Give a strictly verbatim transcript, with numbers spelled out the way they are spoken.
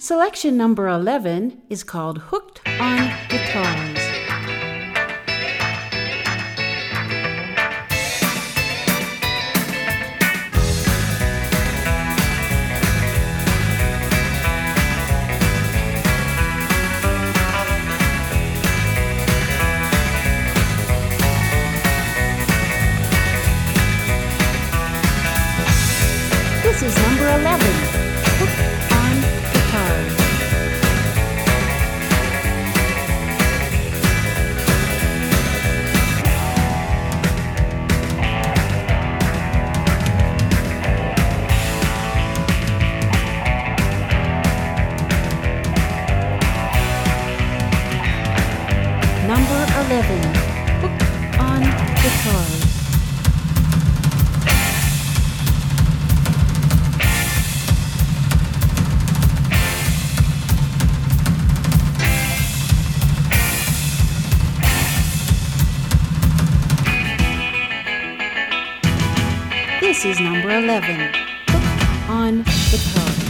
Selection number eleven is called Hooked on Guitars. This is number eleven, Hooked on Guitars. Number eleven, Hooked on Guitars. This is number eleven, Hooked on Guitars.